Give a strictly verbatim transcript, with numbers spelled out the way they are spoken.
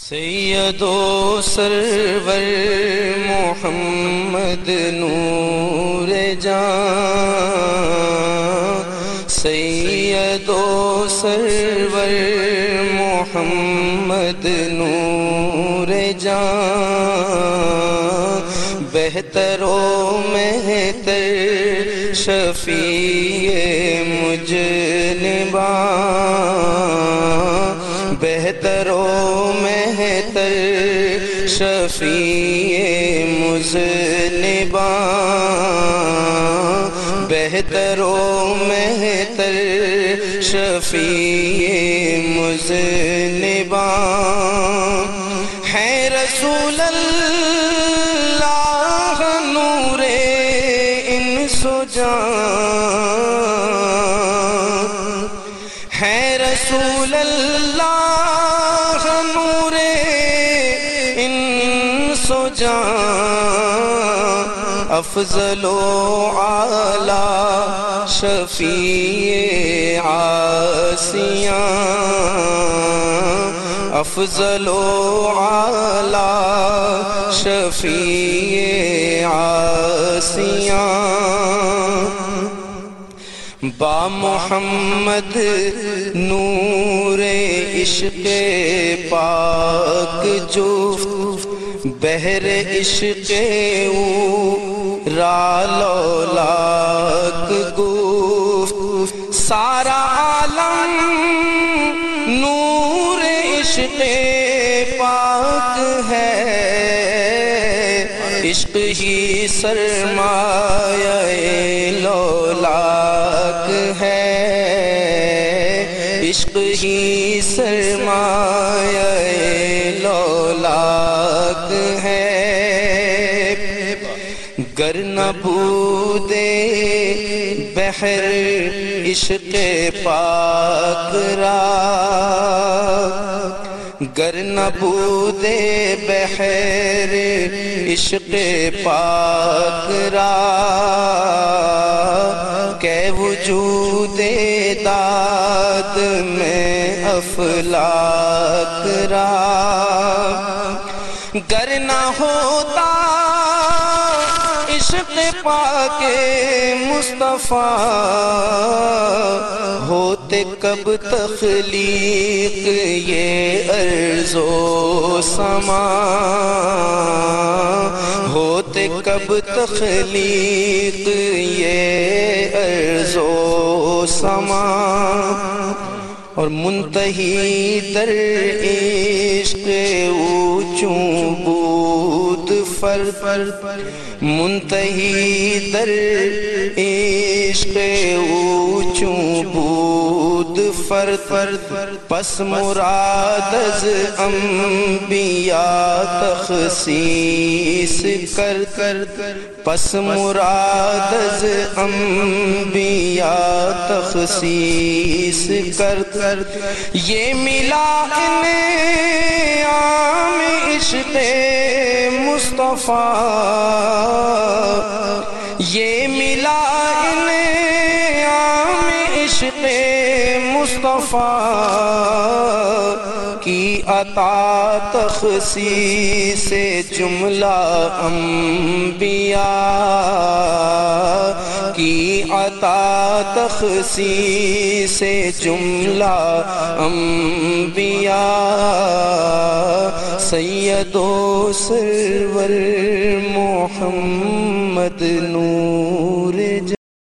سید و سرور محمد نور جان، سید و سرور محمد نور جان، بہتر و مہتر شفیع مجنباں، بہتر و مہتر شفیع مذنباں، بہتر و مہتر شفیع مذنباں، ہے رسول اللہ نور انس و جان، ہے رسول اللہ نور انس و جان، افضل و اعلی شفیع عاصیاں، افضل و اعلی شفیع عاصیاں، با محمد نور عشق پاک جفت، بحر عشق او را لولاک گفت، سارا عالم نور عشق پاک ہے، عشق ہی سرمایہ لولاک ہے، عشق ہی سرمایہ لولاک ہے، گر نہ بودے بحر عشق پاک را، گر نہ بودے بحر عشق پاک را، کہ وجود داد میں افلاک را، گر نہ ہوتا عشق پاک مصطفیٰ، ہوتے کب تخلیق یہ ارض و سما، ہوتے کب تخلیق یہ ارض و سما، اور منتہی در عشق اونچوں بود فرد، منتہی در عشق اونچوں بود فرد، پس مراد از انبیاء تخصیص کر کر، پس مراد از انبیاء تخصیص کر کر، یہ ملا انعام عشق مصطفیٰ، یہ ملا انعام عشق مصطفیٰ کی عطا تخصیص جملہ انبیاء، کی عطا تخصیص جملہ انبیاء، سید و سرور محمد نور